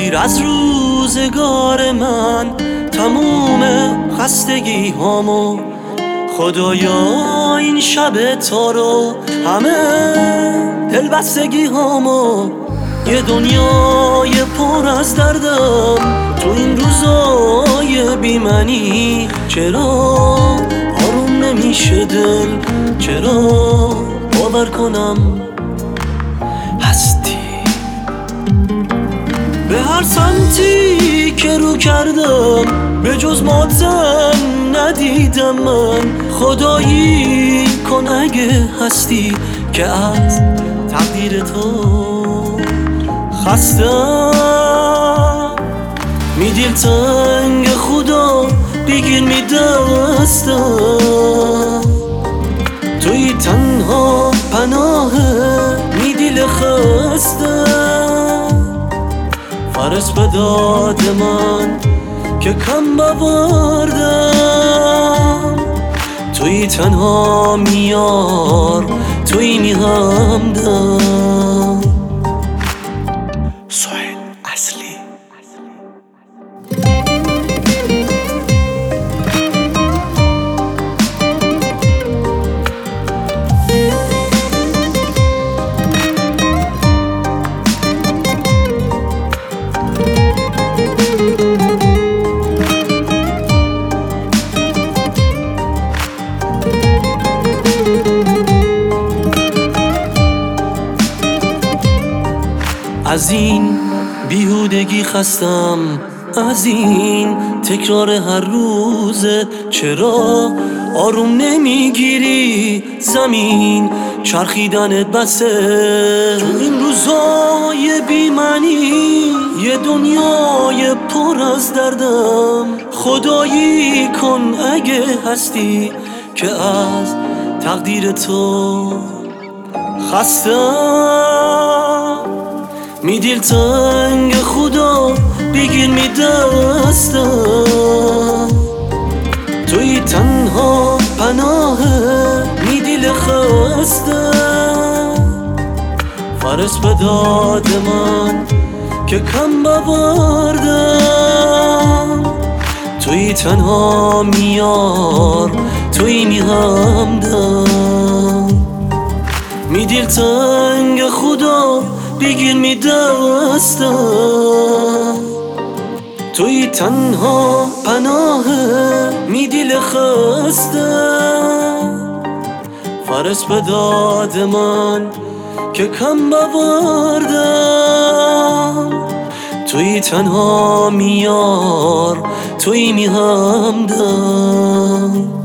بگیر از روزگار من تموم خستگی هامو. خدایا این شب تو رو همه دلبستگی هامو. یه دنیای پر از دردم تو این روزای بیمنی. چرا آروم نمیشه دل؟ چرا باور کنم هستی؟ به هر سمتی که رو کردم به جز ماتم ندیدم من. خدایی کن اگه هستی که از تقدیر تو خستم. می دلتنگ خدا بگیر می دستم. توی تنها پناه می دل خستم. فرس به داد من که کم بوردم. توی تنها میار توی می همدم. سهیل اصلی. از این بیهودگی خستم، از این تکرار هر روزه. چرا آروم نمیگیری زمین؟ چرخیدنت بسه تو این روزای بیمنی. یه دنیای پر از دردم. خدایی کن اگه هستی که از تقدیر تو خستم. می دلتنگ خدا بگیر می دستم. توی تنها پناه می دل خستم. فرس به داد من که کم بوردم. توی تنها میار توی می همدم. می دلتنگ خدا بگیر می دستم. توی تنها پناه می دل خستم. فرس به داد من که کم بوردم. توی تنها میار توی می همدم.